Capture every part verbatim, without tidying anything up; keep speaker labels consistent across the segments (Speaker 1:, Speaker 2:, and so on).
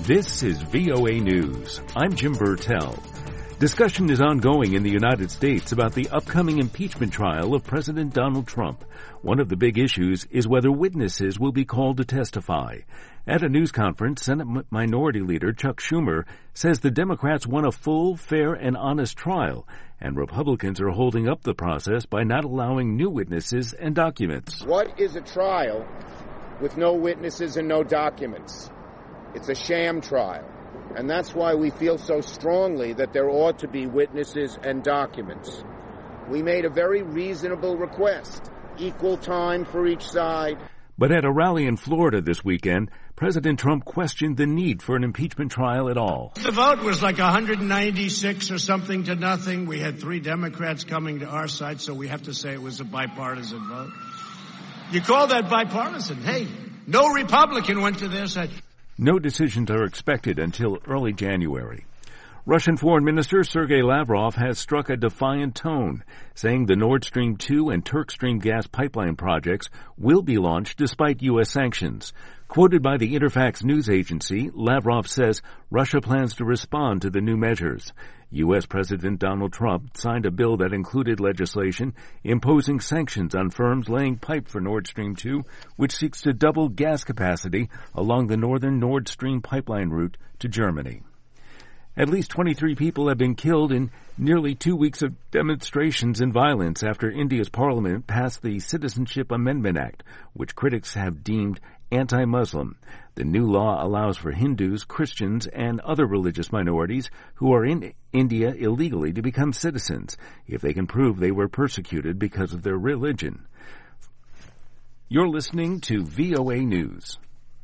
Speaker 1: This is V O A News. I'm Jim Burtell. Discussion is ongoing in the United States about the upcoming impeachment trial of President Donald Trump. One of the big issues is whether witnesses will be called to testify. At a news conference, Senate Minority Leader Chuck Schumer says the Democrats want a full, fair, and honest trial, and Republicans are holding up the process by not allowing new witnesses and documents.
Speaker 2: What is a trial with no witnesses and no documents? It's a sham trial. And that's why we feel so strongly that there ought to be witnesses and documents. We made a very reasonable request, equal time for each side.
Speaker 1: But at a rally in Florida this weekend, President Trump questioned the need for an impeachment trial at all.
Speaker 3: The vote was like one hundred ninety-six or something to nothing. We had three Democrats coming to our side, so we have to say it was a bipartisan vote. You call that bipartisan? Hey, no Republican went to their side.
Speaker 1: No decisions are expected until early January. Russian Foreign Minister Sergei Lavrov has struck a defiant tone, saying the Nord Stream two and Turk Stream gas pipeline projects will be launched despite U S sanctions. Quoted by the Interfax news agency, Lavrov says Russia plans to respond to the new measures. U S President Donald Trump signed a bill that included legislation imposing sanctions on firms laying pipe for Nord Stream two, which seeks to double gas capacity along the northern Nord Stream pipeline route to Germany. At least twenty-three people have been killed in nearly two weeks of demonstrations and violence after India's parliament passed the Citizenship Amendment Act, which critics have deemed anti-Muslim. The new law allows for Hindus, Christians, and other religious minorities who are in India illegally to become citizens if they can prove they were persecuted because of their religion. You're listening to V O A News.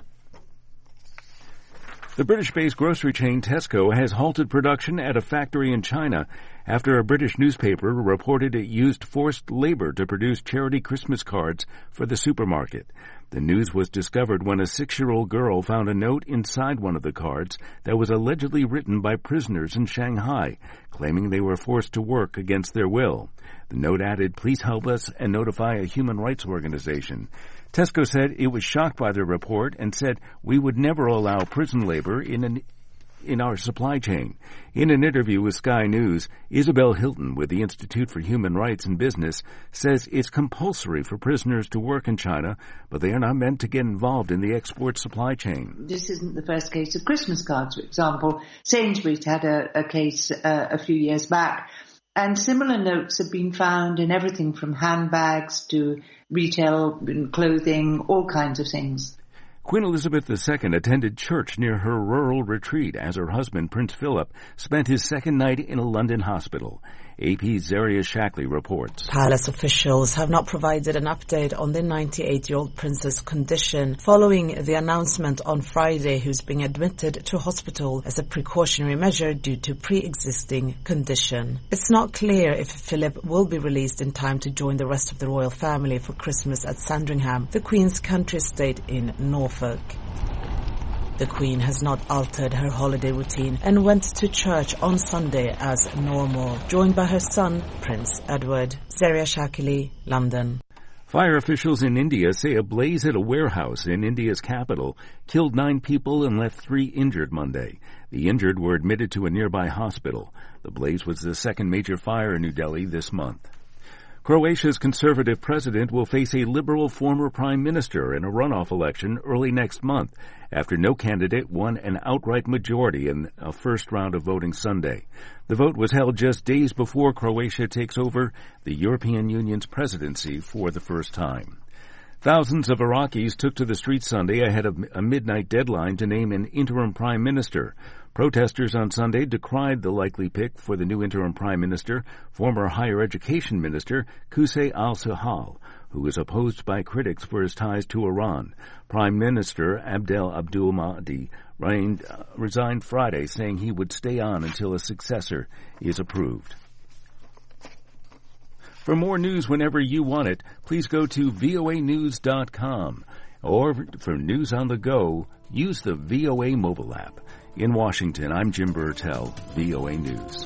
Speaker 1: The British-based grocery chain Tesco has halted production at a factory in China after a British newspaper reported it used forced labor to produce charity Christmas cards for the supermarket. The news was discovered when a six-year-old girl found a note inside one of the cards that was allegedly written by prisoners in Shanghai, claiming they were forced to work against their will. The note added, "Please help us and notify a human rights organization." Tesco said it was shocked by the report and said, "We would never allow prison labor in an, in our supply chain." In an interview with Sky News, Isabel Hilton with the Institute for Human Rights in Business says it's compulsory for prisoners to work in China, but they are not meant to get involved in the export supply chain.
Speaker 4: This isn't the first case of Christmas cards, for example. Sainsbury's had a, a case uh, a few years back. And similar notes have been found in everything from handbags to retail clothing, all kinds of things.
Speaker 1: Queen Elizabeth the Second attended church near her rural retreat as her husband, Prince Philip, spent his second night in a London hospital. A P's Zaria Shackley reports.
Speaker 5: Palace officials have not provided an update on the ninety-eight-year-old prince's condition following the announcement on Friday who's being admitted to hospital as a precautionary measure due to pre-existing condition. It's not clear if Philip will be released in time to join the rest of the royal family for Christmas at Sandringham, the Queen's country estate in Norfolk. The Queen has not altered her holiday routine and went to church on Sunday as normal, joined by her son, Prince Edward. Zaria Shackley, London.
Speaker 1: Fire officials in India say a blaze at a warehouse in India's capital killed nine people and left three injured Monday. The injured were admitted to a nearby hospital. The blaze was the second major fire in New Delhi this month. Croatia's conservative president will face a liberal former prime minister in a runoff election early next month after no candidate won an outright majority in a first round of voting Sunday. The vote was held just days before Croatia takes over the European Union's presidency for the first time. Thousands of Iraqis took to the streets Sunday ahead of a midnight deadline to name an interim prime minister. Protesters on Sunday decried the likely pick for the new interim prime minister, former higher education minister Qusay al-Sahal, who is opposed by critics for his ties to Iran. Prime Minister Abdel Abdul Mahdi resigned Friday, saying he would stay on until a successor is approved. For more news whenever you want it, please go to V O A news dot com. Or for news on the go, use the V O A mobile app. In Washington, I'm Jim Burtell, V O A News.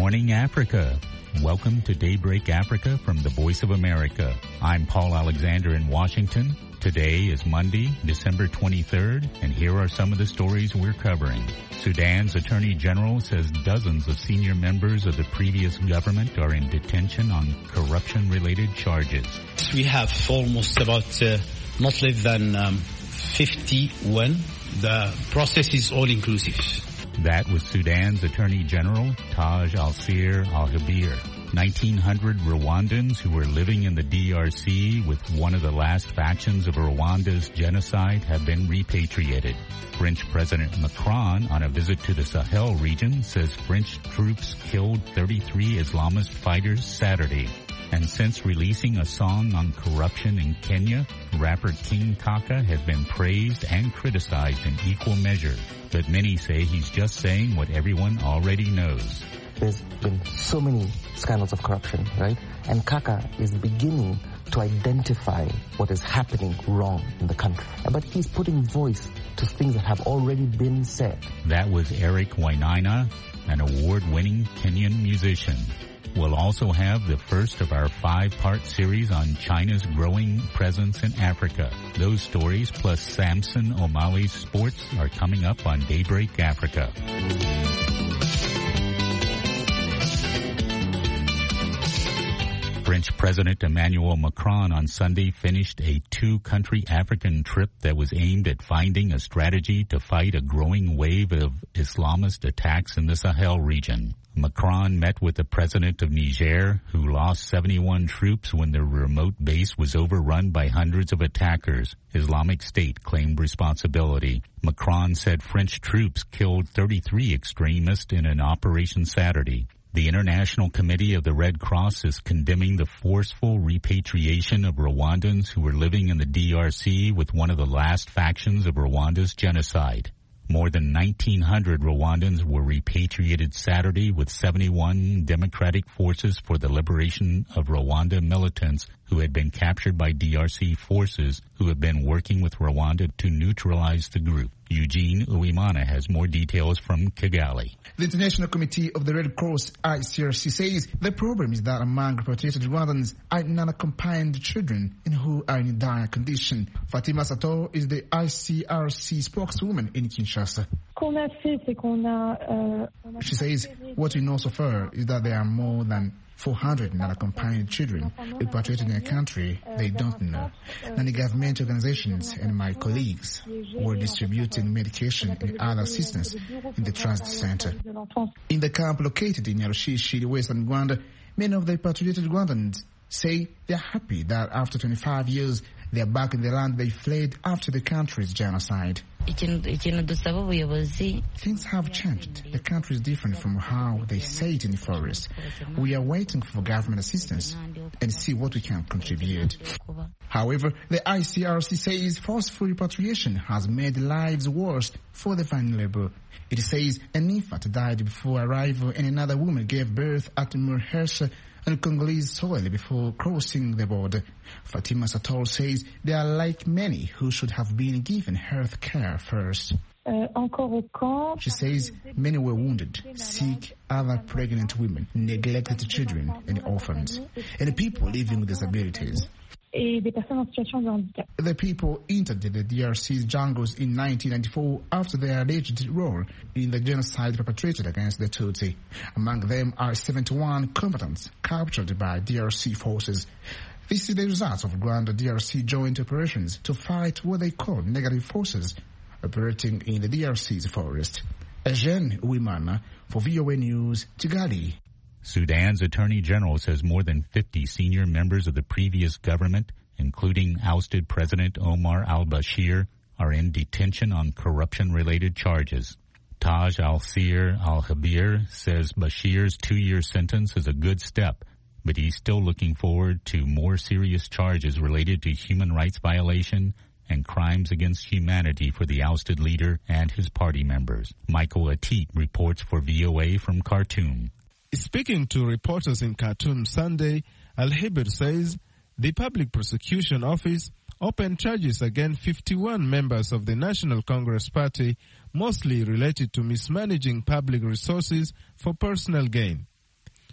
Speaker 6: morning, Africa. Welcome to Daybreak Africa from the Voice of America. I'm Paul Alexander in Washington. Today is Monday, December twenty-third, and here are some of the stories we're covering. Sudan's Attorney General says dozens of senior members of the previous government are in detention on corruption-related charges.
Speaker 7: We have almost about uh, not less than um, fifty-one. The process is all-inclusive.
Speaker 6: That was Sudan's Attorney General, Taj Al-Sir Al-Habir. nineteen hundred Rwandans who were living in the D R C with one of the last factions of Rwanda's genocide have been repatriated. French President Macron, on a visit to the Sahel region, says French troops killed thirty-three Islamist fighters Saturday. And since releasing a song on corruption in Kenya, rapper King Kaka has been praised and criticized in equal measure. But many say he's just saying what everyone already knows.
Speaker 8: There's been so many scandals of corruption, right? And Kaka is beginning to identify what is happening wrong in the country. But he's putting voice to things that have already been said.
Speaker 6: That was Eric Wainaina, an award-winning Kenyan musician. We'll also have the first of our five-part series on China's growing presence in Africa. Those stories, plus Samson O'Malley's sports, are coming up on Daybreak Africa. French President Emmanuel Macron on Sunday finished a two-country African trip that was aimed at finding a strategy to fight a growing wave of Islamist attacks in the Sahel region. Macron met with the president of Niger, who lost seventy-one troops when their remote base was overrun by hundreds of attackers. Islamic State claimed responsibility. Macron said French troops killed thirty-three extremists in an operation Saturday. The International Committee of the Red Cross is condemning the forceful repatriation of Rwandans who were living in the D R C with one of the last factions of Rwanda's genocide. More than nineteen hundred Rwandans were repatriated Saturday with seventy-one Democratic Forces for the Liberation of Rwanda militants who had been captured by D R C forces who have been working with Rwanda to neutralize the group. Eugene Uwimana has more details from Kigali.
Speaker 9: The International Committee of the Red Cross, I C R C, says the problem is that among repatriated Rwandans are non-accompanied children and who are in dire condition. Fatima Sator is the I C R C spokeswoman in Kinshasa. She says what we know so far is that there are more than four hundred non-accompanied children repatriated in a country they don't know. And the government organizations and my colleagues were distributing medication and other assistance in the transit center. In the camp located in Nyarushishi, western Rwanda, many of the repatriated Rwandans say they're happy that after twenty-five years they are back in the land they fled after the country's genocide. Things have changed. The country is different from how they say it in the forest. We are waiting for government assistance and see what we can contribute. However, the I C R C says forceful repatriation has made lives worse for the vulnerable. It says an infant died before arrival and another woman gave birth at Murhersa on Congolese soil before crossing the border. Fatima Sator says they are like many who should have been given health care first. She says many were wounded, sick, other pregnant women, neglected children and orphans, and people living with disabilities. The people entered the D R C's jungles in nineteen ninety-four after their alleged role in the genocide perpetrated against the Tutsi. Among them are seventy-one combatants captured by D R C forces. This is the result of Rwanda D R C joint operations to fight what they call negative forces operating in the D R C's forest. Eugene Uwimana for V O A News, Kigali.
Speaker 6: Sudan's Attorney General says more than fifty senior members of the previous government, including ousted President Omar al-Bashir, are in detention on corruption-related charges. Taj Al-Sir Al-Habir says Bashir's two-year sentence is a good step, but he's still looking forward to more serious charges related to human rights violation and crimes against humanity for the ousted leader and his party members. Michael Atit reports for V O A from Khartoum.
Speaker 10: Speaking to reporters in Khartoum Sunday, Al-Habir says the Public Prosecution Office opened charges against fifty-one members of the National Congress Party, mostly related to mismanaging public resources for personal gain.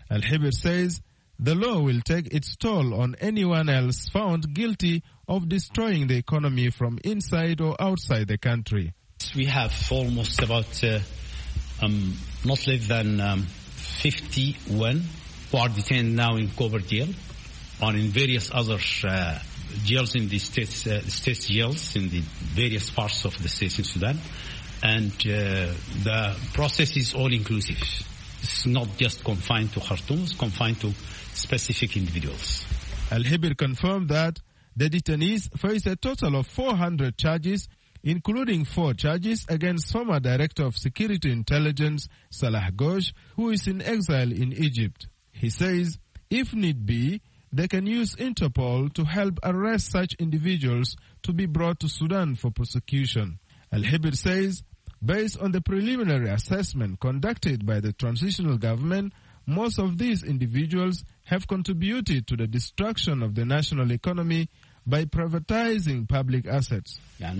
Speaker 10: Al-Hibir says the law will take its toll on anyone else found guilty of destroying the economy from inside or outside the country.
Speaker 7: We have almost about uh, um, not less than um, fifty-one who are detained now in Kober jail or in various other uh, jails in the states, uh, state jails in the various parts of the states in Sudan. And uh, the process is all-inclusive. It's not just confined to Khartoum, it's confined to specific individuals.
Speaker 10: Al-Hibir confirmed that the detainees face a total of four hundred charges, including four charges against former Director of Security Intelligence Salah Ghosh, who is in exile in Egypt. He says, if need be, they can use Interpol to help arrest such individuals to be brought to Sudan for prosecution. Al-Hibir says, based on the preliminary assessment conducted by the transitional government, most of these individuals have contributed to the destruction of the national economy by privatizing public assets.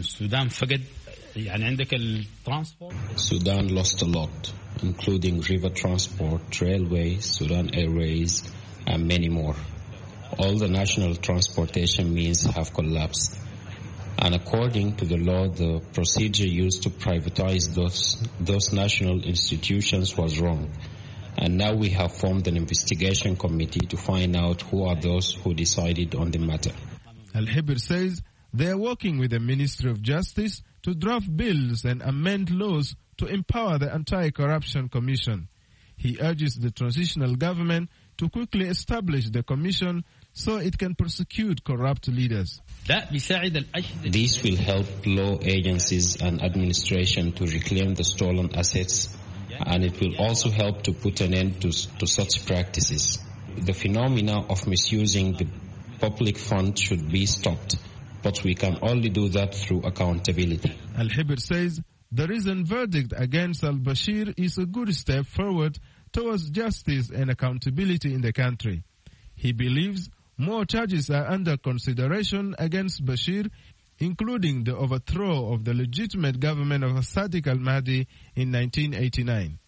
Speaker 11: Sudan lost a lot, including river transport, railways, Sudan Airways, and many more. All the national transportation means have collapsed. And according to the law, the procedure used to privatize those, those national institutions was wrong. And now we have formed an investigation committee to find out who are those who decided on the matter.
Speaker 10: Al-Hibir says they are working with the Ministry of Justice to draft bills and amend laws to empower the Anti-Corruption Commission. He urges the transitional government to quickly establish the commission so it can prosecute corrupt leaders.
Speaker 11: This will help law agencies and administration to reclaim the stolen assets, and it will also help to put an end to, to such practices. The phenomena of misusing the public fund should be stopped, but we can only do that through accountability.
Speaker 10: Al-Hibir says the recent verdict against al-Bashir is a good step forward towards justice and accountability in the country. He believes more charges are under consideration against Bashir, including the overthrow of the legitimate government of Sadiq al-Mahdi in nineteen eighty-nine.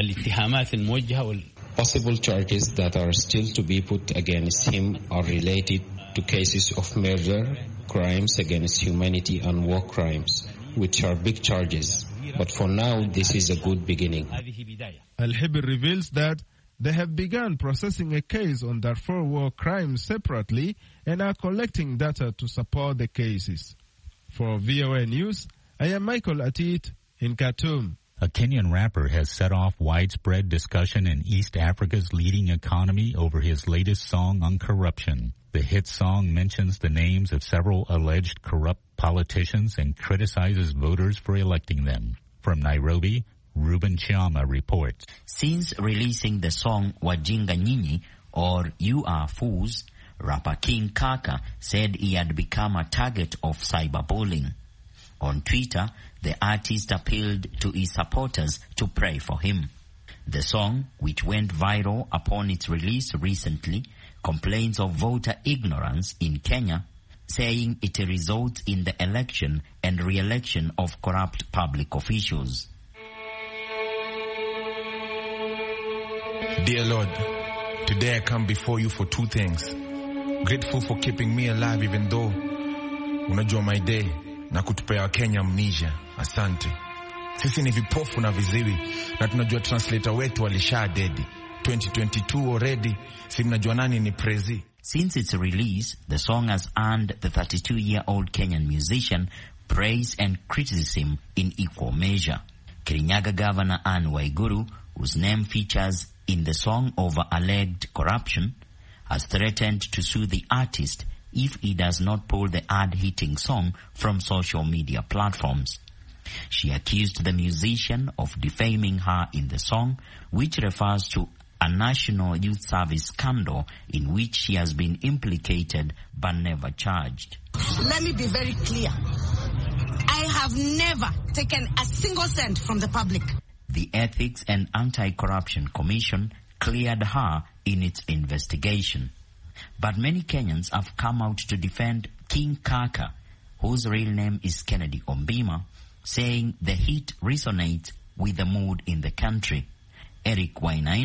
Speaker 11: Possible charges that are still to be put against him are related to cases of murder, crimes against humanity and war crimes, which are big charges. But for now, this is a good beginning.
Speaker 10: Al-Hibir reveals that they have begun processing a case on Darfur war crimes separately and are collecting data to support the cases. For V O A News, I am Michael Atit in Khartoum.
Speaker 6: A Kenyan rapper has set off widespread discussion in East Africa's leading economy over his latest song on corruption. The hit song mentions the names of several alleged corrupt politicians and criticizes voters for electing them. From Nairobi, Ruben Chiama reports.
Speaker 12: Since releasing the song Wajinga Nyinyi, or You Are Fools, rapper King Kaka said he had become a target of cyberbullying. On Twitter, the artist appealed to his supporters to pray for him. The song, which went viral upon its release recently, complains of voter ignorance in Kenya, saying it results in the election and re-election of corrupt public officials.
Speaker 13: Dear Lord, today I come before you for two things. Grateful for keeping me alive even though unajua my day na kutupea Kenya amnesia. Asante. Sisi ni vipofu na viziwi na tunajua translator wetu alisha dedi. twenty twenty-two already, si mnajua nani ni Prezi.
Speaker 12: Since its release, the song has earned the thirty-two-year-old Kenyan musician praise and criticism in equal measure. Kirinyaga Governor Anne Waiguru, whose name features in the song over alleged corruption, has threatened to sue the artist if he does not pull the ad-hitting song from social media platforms. She accused the musician of defaming her in the song, which refers to a National Youth Service scandal in which she has been implicated but never charged.
Speaker 14: Let me be very clear. I have never taken a single cent from the public.
Speaker 12: The Ethics and Anti-Corruption Commission cleared her in its investigation. But many Kenyans have come out to defend King Kaka, whose real name is Kennedy Ombima, saying the hit resonates with the mood in the country. Eric Wainaina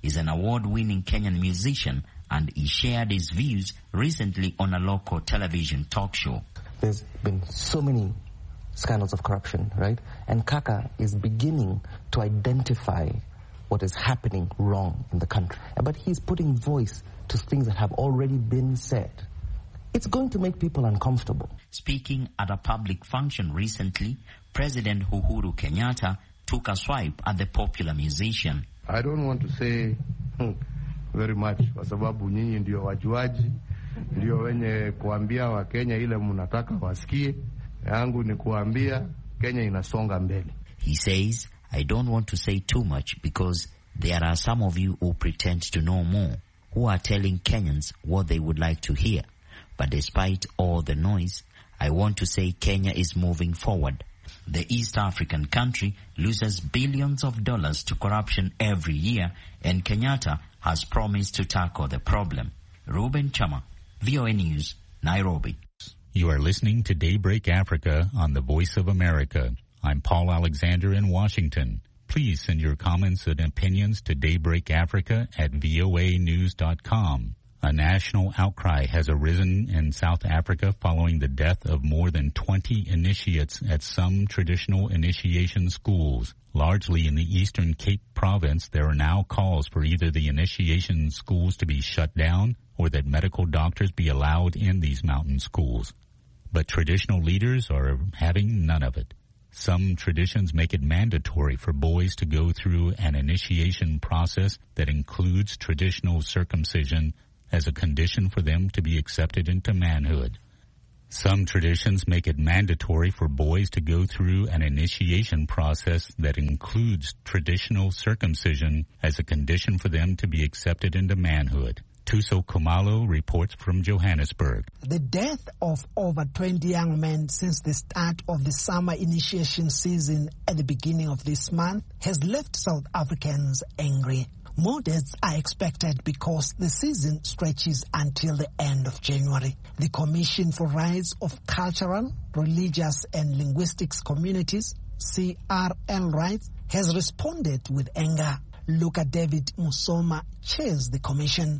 Speaker 12: is an award-winning Kenyan musician, and he shared his views recently on a local television talk show.
Speaker 8: There's been so many scandals of corruption, right? And Kaka is beginning to identify what is happening wrong in the country. But he's putting voice to things that have already been said. It's going to make people uncomfortable.
Speaker 12: Speaking at a public function recently, President Uhuru Kenyatta took a swipe at the popular musician.
Speaker 15: I don't want to say hmm, very much kwa sababu nyinyi ndio wajuaji, ndio wenye kuambia wa Kenya ile mnataka wasikie. Yangu ni kuambia Kenya inasonga mbele.
Speaker 12: He says, I don't want to say too much because there are some of you who pretend to know more, who are telling Kenyans what they would like to hear. But despite all the noise, I want to say Kenya is moving forward. The East African country loses billions of dollars to corruption every year, and Kenyatta has promised to tackle the problem. Ruben Chama, V O A News, Nairobi.
Speaker 6: You are listening to Daybreak Africa on the Voice of America. I'm Paul Alexander in Washington. Please send your comments and opinions to Daybreak Africa at V O A news dot com. A national outcry has arisen in South Africa following the death of more than twenty initiates at some traditional initiation schools. Largely in the Eastern Cape province, there are now calls for either the initiation schools to be shut down or that medical doctors be allowed in these mountain schools. But traditional leaders are having none of it. Some traditions make it mandatory for boys to go through an initiation process that includes traditional circumcision as a condition for them to be accepted into manhood. Some traditions make it mandatory for boys to go through an initiation process that includes traditional circumcision as a condition for them to be accepted into manhood. Tuso Kumalo reports from Johannesburg.
Speaker 16: The death of over twenty young men since the start of the summer initiation season at the beginning of this month has left South Africans angry. More deaths are expected because the season stretches until the end of January. The Commission for Rights of Cultural, Religious and Linguistics Communities, C R L Rights, has responded with anger. Luca David Musoma chairs the commission.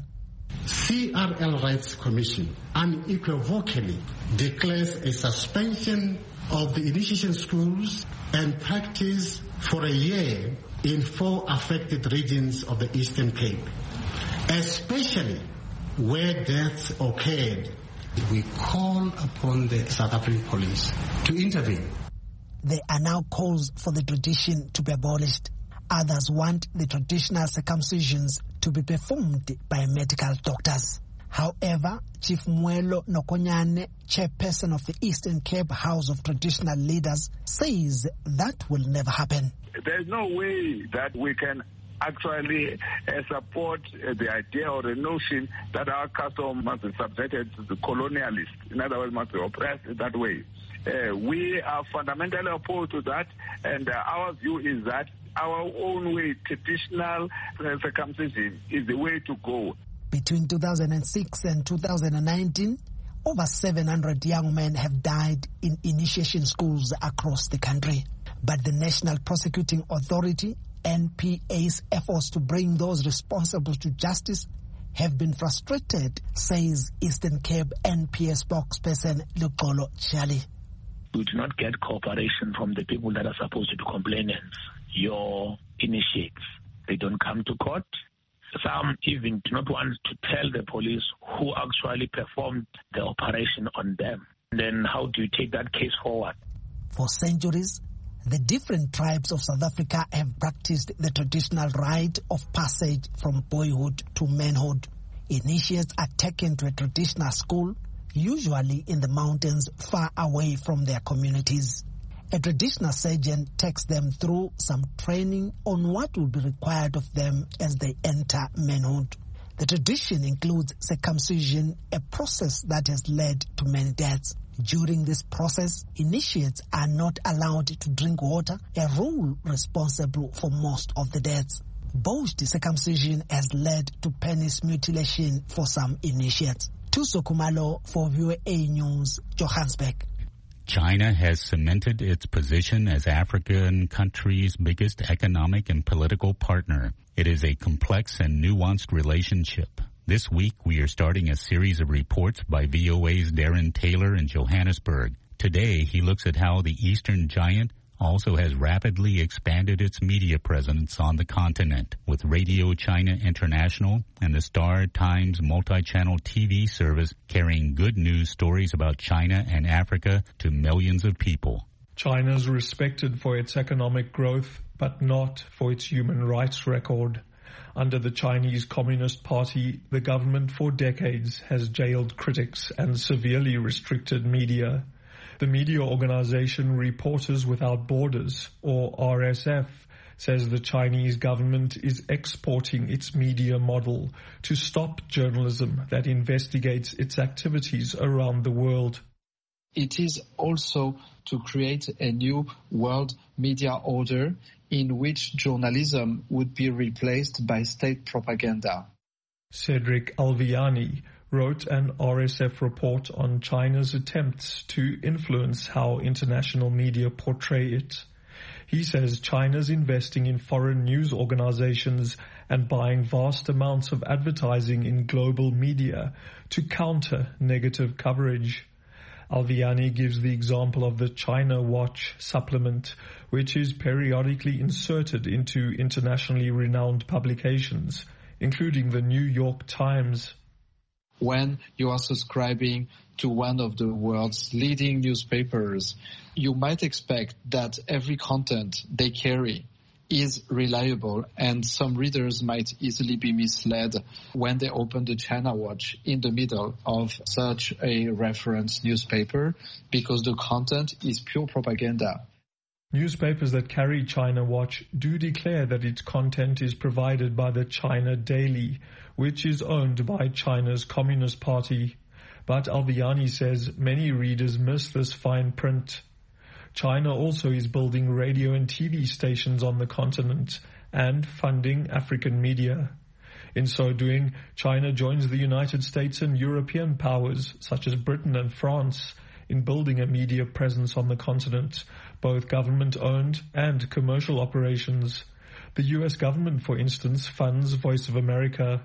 Speaker 17: C R L Rights Commission unequivocally declares a suspension of the initiation schools and practice for a year in four affected regions of the Eastern Cape, especially where deaths occurred. We call upon the South African police to intervene.
Speaker 16: There are now calls for the tradition to be abolished. Others want the traditional circumcisions to be performed by medical doctors. However, Chief Mwelo Nokonyane, chairperson of the Eastern Cape House of Traditional Leaders, says that will never happen.
Speaker 18: There's no way that we can actually uh, support uh, the idea or the notion that our custom must be subjected to the colonialists. In other words, must be oppressed in that way. Uh, we are fundamentally opposed to that, and uh, our view is that our own way, traditional uh, circumcision, is the way to go.
Speaker 16: Between two thousand six and two thousand nineteen, over seven hundred young men have died in initiation schools across the country. But the National Prosecuting Authority, N P A's efforts to bring those responsible to justice have been frustrated, says Eastern Cape N P A spokesperson Lukolo Chali.
Speaker 19: We do not get cooperation from the people that are supposed to be complainants, your initiates. They don't come to court. Some even do not want to tell the police who actually performed the operation on them. Then how do you take that case forward?
Speaker 16: For centuries, the different tribes of South Africa have practiced the traditional rite of passage from boyhood to manhood. Initiates are taken to a traditional school, usually in the mountains far away from their communities. A traditional surgeon takes them through some training on what will be required of them as they enter manhood. The tradition includes circumcision, a process that has led to many deaths. During this process, initiates are not allowed to drink water, a rule responsible for most of the deaths. Both circumcision has led to penis mutilation for some initiates. Tuso Kumalo for V O A News, Johannesburg.
Speaker 6: China has cemented its position as African country's biggest economic and political partner. It is a complex and nuanced relationship. This week, we are starting a series of reports by V O A's Darren Taylor in Johannesburg. Today, he looks at how the Eastern giant also has rapidly expanded its media presence on the continent, with Radio China International and the Star Times multi-channel T V service carrying good news stories about China and Africa to millions of people.
Speaker 20: China is respected for its economic growth, but not for its human rights record. Under the Chinese Communist Party, the government for decades has jailed critics and severely restricted media. The media organization Reporters Without Borders, or R S F, says the Chinese government is exporting its media model to stop journalism that investigates its activities around the world.
Speaker 21: It is also to create a new world media order in which journalism would be replaced by state propaganda.
Speaker 20: Cedric Alviani wrote an R S F report on China's attempts to influence how international media portray it. He says China's investing in foreign news organizations and buying vast amounts of advertising in global media to counter negative coverage. Alviani gives the example of the China Watch supplement, which is periodically inserted into internationally renowned publications, including the New York Times.
Speaker 21: When you are subscribing to one of the world's leading newspapers, you might expect that every content they carry is reliable, and some readers might easily be misled when they open the China Watch in the middle of such a reference newspaper, because the content is pure propaganda.
Speaker 20: Newspapers that carry China Watch do declare that its content is provided by the China Daily, which is owned by China's Communist Party. But Alviani says many readers miss this fine print. China also is building radio and T V stations on the continent and funding African media. In so doing, China joins the United States and European powers, such as Britain and France, in building a media presence on the continent, both government-owned and commercial operations. The U S government, for instance, funds Voice of America.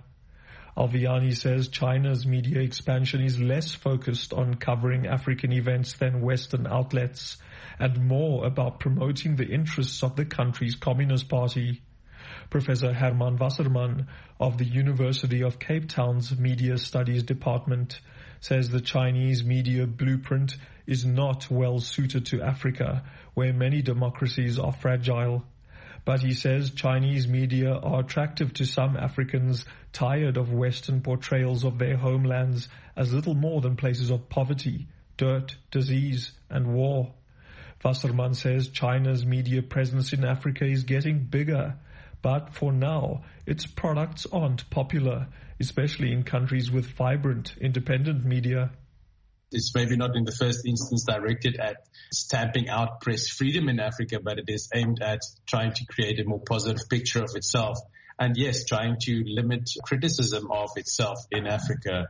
Speaker 20: Alviani says China's media expansion is less focused on covering African events than Western outlets, and more about promoting the interests of the country's Communist Party. Professor Herman Wasserman of the University of Cape Town's Media Studies Department says the Chinese media blueprint is not well suited to Africa, where many democracies are fragile. But he says Chinese media are attractive to some Africans tired of Western portrayals of their homelands as little more than places of poverty, dirt, disease, and war. Wasserman says China's media presence in Africa is getting bigger, but for now, its products aren't popular, especially in countries with vibrant, independent media.
Speaker 22: It's maybe not in the first instance directed at stamping out press freedom in Africa, but it is aimed at trying to create a more positive picture of itself. And yes, trying to limit criticism of itself in Africa.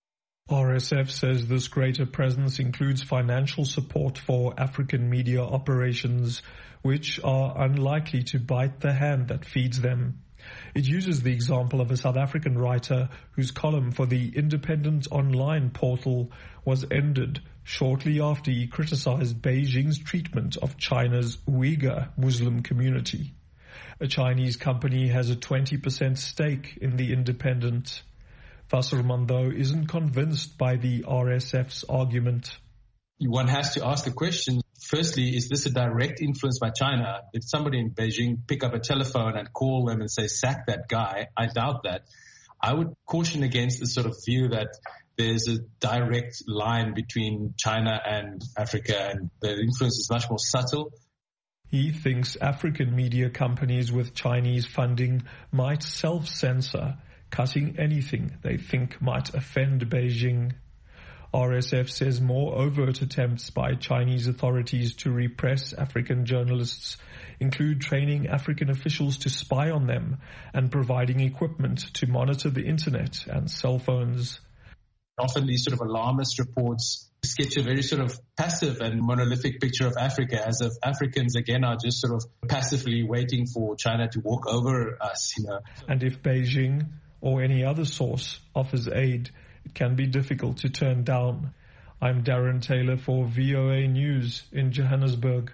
Speaker 20: R S F says this greater presence includes financial support for African media operations, which are unlikely to bite the hand that feeds them. It uses the example of a South African writer whose column for the independent online portal was ended shortly after he criticized Beijing's treatment of China's Uyghur Muslim community. A Chinese company has a twenty percent stake in the Independent. Wasserman, though, isn't convinced by the R S F's argument.
Speaker 22: One has to ask the question, firstly, is this a direct influence by China? Did somebody in Beijing pick up a telephone and call them and say, sack that guy? I doubt that. I would caution against the sort of view that there's a direct line between China and Africa, and the influence is much more subtle.
Speaker 20: He thinks African media companies with Chinese funding might self-censor, cutting anything they think might offend Beijing. R S F says more overt attempts by Chinese authorities to repress African journalists include training African officials to spy on them and providing equipment to monitor the internet and cell phones.
Speaker 22: often these sort of alarmist reports sketch a very sort of passive and monolithic picture of Africa, as if Africans, again, are just sort of passively waiting for China to walk over us, you know.
Speaker 20: And if Beijing or any other source offers aid, it can be difficult to turn down. I'm Darren Taylor for V O A News in Johannesburg.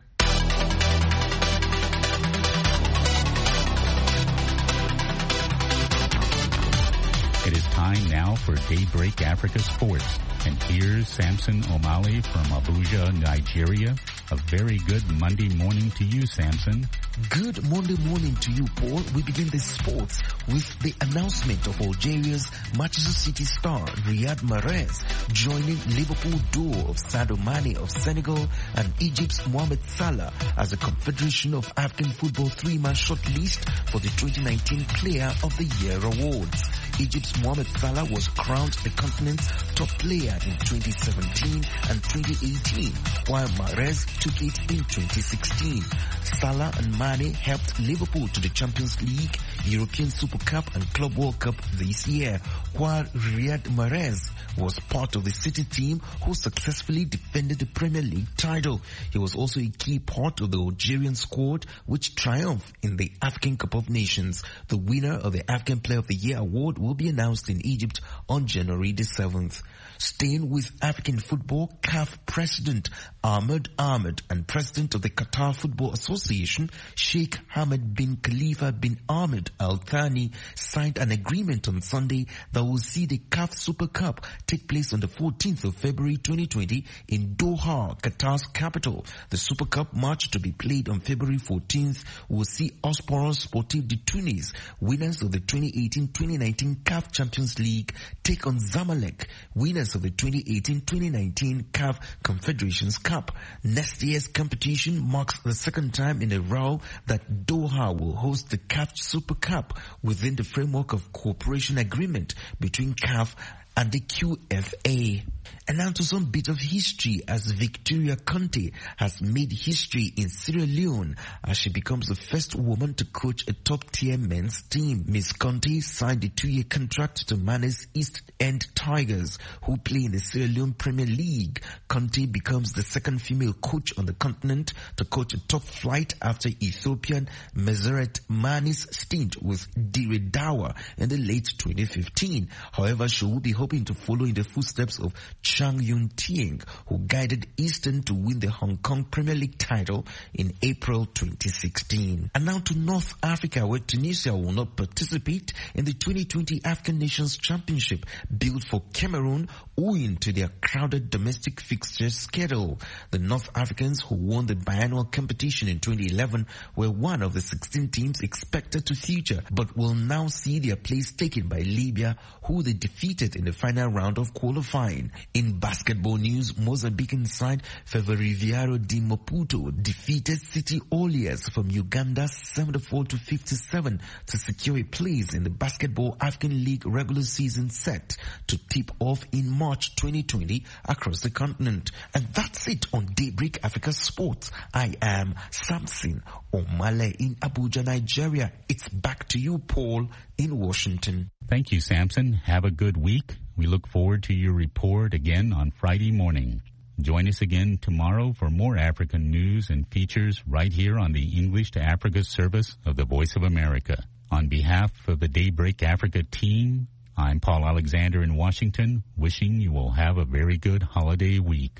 Speaker 6: It is time now for Daybreak Africa Sports. And here's Samson Omale from Abuja, Nigeria. A very good Monday morning to you, Samson.
Speaker 8: Good Monday morning to you, Paul. We begin the sports with the announcement of Algeria's Manchester City star Riyad Mahrez joining Liverpool duo of Sadio Mane of Senegal and Egypt's Mohamed Salah as the Confederation of African Football three-man shortlist for the twenty nineteen Player of the Year awards. Egypt's Mohamed Salah was crowned the continent's top player in twenty seventeen and twenty eighteen, while Mahrez took it in twenty sixteen. Salah and Mane helped Liverpool to the Champions League, European Super Cup and Club World Cup this year, while Riyad Mahrez was part of the City team who successfully defended the Premier League title. He was also a key part of the Algerian squad which triumphed in the African Cup of Nations. The winner of the African Player of the Year award will be announced in Egypt on January the seventh. Staying with African football, C A F President Ahmed Ahmed and President of the Qatar Football Association, Sheikh Hamad bin Khalifa bin Ahmed Al Thani, signed an agreement on Sunday that will see the C A F Super Cup take place on the fourteenth of February twenty twenty in Doha, Qatar's capital. The Super Cup match to be played on February fourteenth will see Osporos Sportif de Tunis, winners of the twenty eighteen twenty nineteen C A F Champions League, take on Zamalek, winners of the twenty eighteen twenty nineteen C A F Confederations Cup. Next year's competition marks the second time in a row that Doha will host the C A F Super Cup within the framework of cooperation agreement between C A F and the Q F A. And now to some bit of history, as Victoria Conte has made history in Sierra Leone as she becomes the first woman to coach a top-tier men's team. Miss Conte signed a two-year contract to manage East End Tigers, who play in the Sierra Leone Premier League. Conte becomes the second female coach on the continent to coach a top flight after Ethiopian Meseret Mani's stint with Dire Dawa in the late twenty fifteen. However, she will be hoping to follow in the footsteps of Chang Yun Tieng, who guided Eastern to win the Hong Kong Premier League title in April twenty sixteen. And now to North Africa, where Tunisia will not participate in the twenty twenty African Nations Championship built for Cameroon owing to their crowded domestic fixture schedule. The North Africans, who won the biannual competition in twenty eleven, were one of the sixteen teams expected to feature, but will now see their place taken by Libya, who they defeated in the final round of qualifying. In basketball news, Mozambican side Ferroviário de Maputo defeated City Oilers from Uganda seventy-four to fifty-seven to secure a place in the Basketball African League regular season set to tip off in March twenty twenty across the continent. And that's it on Daybreak Africa Sports. I am Samson Omale in Abuja, Nigeria. It's back to you, Paul, in Washington.
Speaker 6: Thank you, Samson. Have a good week. We look forward to your report again on Friday morning. Join us again tomorrow for more African news and features right here on the English to Africa service of the Voice of America. On behalf of the Daybreak Africa team, I'm Paul Alexander in Washington, wishing you will have a very good holiday week.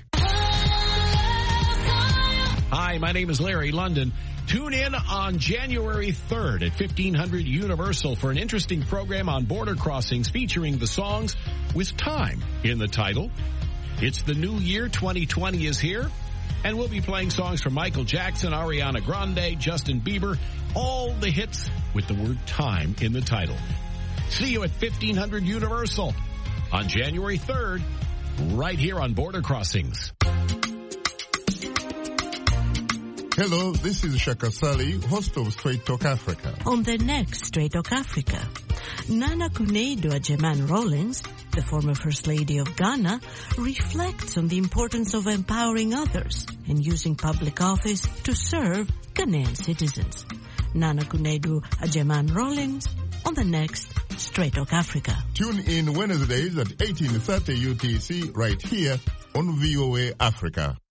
Speaker 2: Hi, my name is Larry London. Tune in on January third at fifteen hundred Universal for an interesting program on border crossings featuring the songs with time in the title. It's the new year, twenty twenty is here, and we'll be playing songs from Michael Jackson, Ariana Grande, Justin Bieber, all the hits with the word time in the title. See you at fifteen hundred Universal on January third, right here on Border Crossings.
Speaker 3: Hello, this is Shaka Sali, host of Straight Talk Africa.
Speaker 23: On the next Straight Talk Africa, Nana Akufo-Addo Agyeman Rawlings, the former First Lady of Ghana, reflects on the importance of empowering others and using public office to serve Ghanaian citizens. Nana Akufo-Addo Agyeman Rawlings on the next Straight Talk Africa.
Speaker 3: Tune in Wednesdays at eighteen thirty U T C right here on V O A Africa.